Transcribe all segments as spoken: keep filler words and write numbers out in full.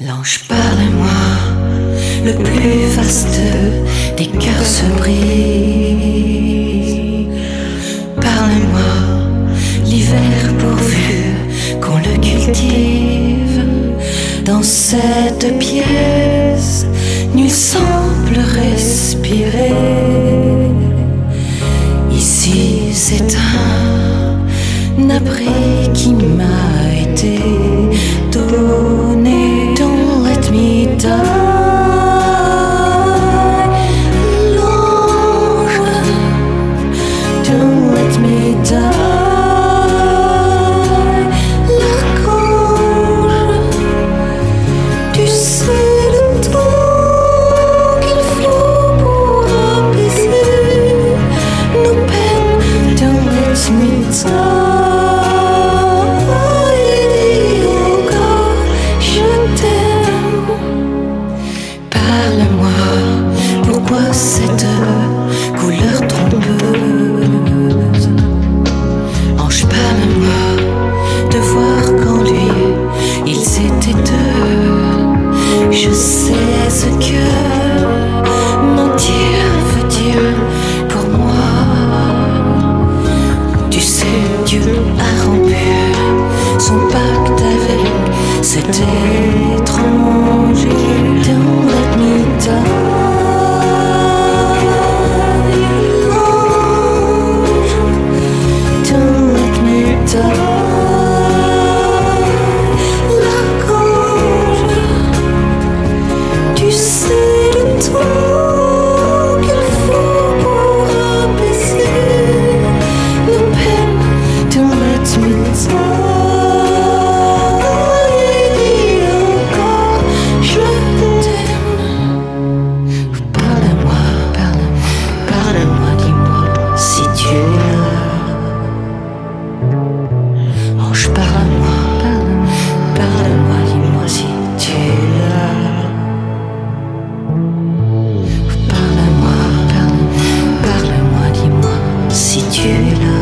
L'ange parle-moi, le plus vaste des cœurs se brise. Parle-moi, l'hiver pourvu qu'on le cultive. Dans cette pièce, nul semble respirer. Ici c'est un abri qui m'a été donné. Don't let me die, l'ange. Don't let me die, l'archange. Tu sais le temps qu'il faut pour apaiser nos peines. Don't let me die. Parle-moi, pourquoi cette couleur trompeuse? Ange, parle-moi de voir qu'en lui ils étaient deux. Je sais ce que mentir veut dire pour moi. Tu sais, Dieu a rompu son pacte avec cet étranger. Don't let me die, l'ange. Don't let me die, l'archange. Tu sais le temps qu'il faut pour apaiser nos peines. Don't let me die. Ange, parle-moi, parle-moi, dis-moi si tu es là. Parle-moi, parle-moi, dis-moi si tu es là.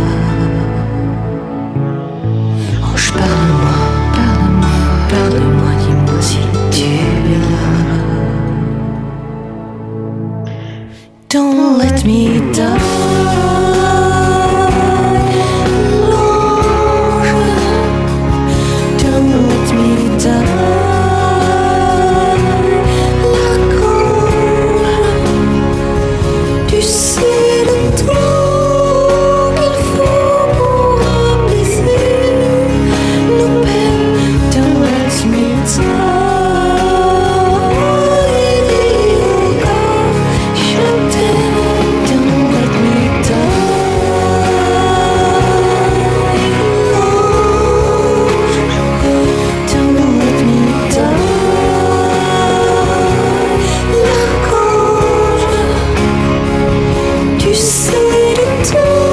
Ange, parle-moi, parle-moi, dis-moi si tu es là. Don't let me die. Tu sais le temps qu'il faut pour apaiser nos peines. Don't let me die, encore je t'aime. Don't let me die, l'ange. Don't let me die, l'archange. Tu sais le temps